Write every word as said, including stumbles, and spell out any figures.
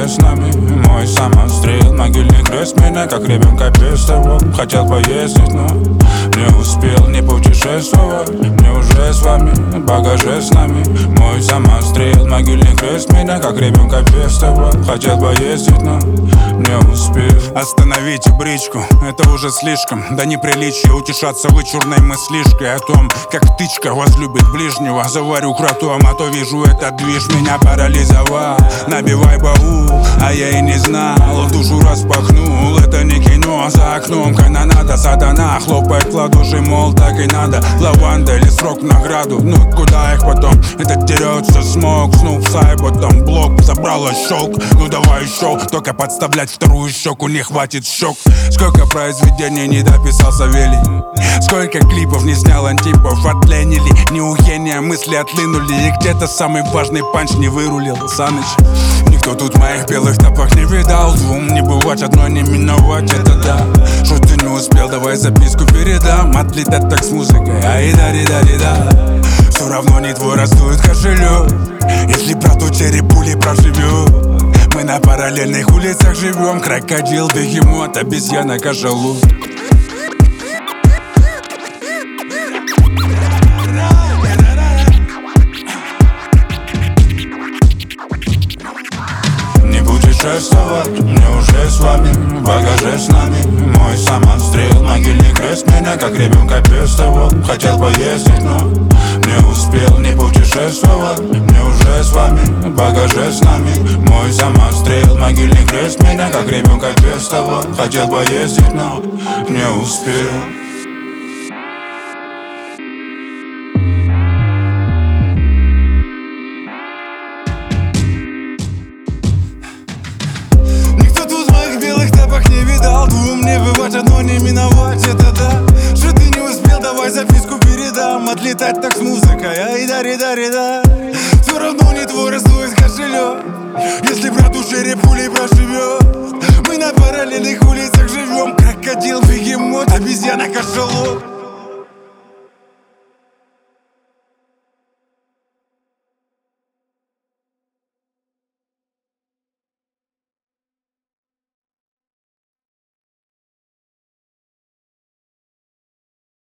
с нами мой самострел. Могильный крест меня как ребенка пестовал. Хотел поездить, но не успел, не путешествовать. Мне уже с вами, в багаже с нами мой самострел. Могильный крест меня как ребенка пестовал. Хотел поездить, но не успел. Остановите бричку, это уже слишком. Да неприличие утешаться вычурной мыслишкой о том, как тычка возлюбит ближнего. Заварю кротом, а то вижу этот движ меня парализовал. Набивай баул, а я и не знал, душу распахнул. Это не кино, за окном канонада. Сатана хлопает в ладоши, мол, так и надо. Лаванда или срок в награду, ну куда их потом? Этот дерется смог, снуп сай, потом блок. Забрала щелк, ну давай еще. Только подставлять вторую щеку не хватит щек. Сколько произведений не дописал Савелий, сколько клипов не снял Антипов. Отленили, не у гения мысли отлынули. И где-то самый важный панч не вырулил Саныч. Никто тут в моих белых топах не видал. Двум не бывать, одной не миновать, это да. Что ты не успел, давай записку передам. Отлетать так с музыкой, ай-да-ри-да-ри-да. Все равно не твой раздует кошелек, если брату череп пули проживет. Мы на параллельных улицах живем. Крокодил, бегемот, обезьяна, кашалот. Не путешествовать, мне уже с вами, в багаже с нами мой самострел. Могильный крест меня как ребенка пестовал. Хотел поездить, но не успел. Не путешествовать, мне уже с вами, в багаже с нами мой самострел. Могильный крест меня как ребенка пестовал. Хотел поездить, но не успел. Двум не бывать, одно не миновать, это да. Что ты не успел, давай записку передам. Отлетать так с музыкой, ай-да-ри-да-ри-да. Все равно не твой раздует кошелек, если брату череп пулей проживет. Мы на параллельных улицах живем. Крокодил, бегемот, обезьяна, кашалот.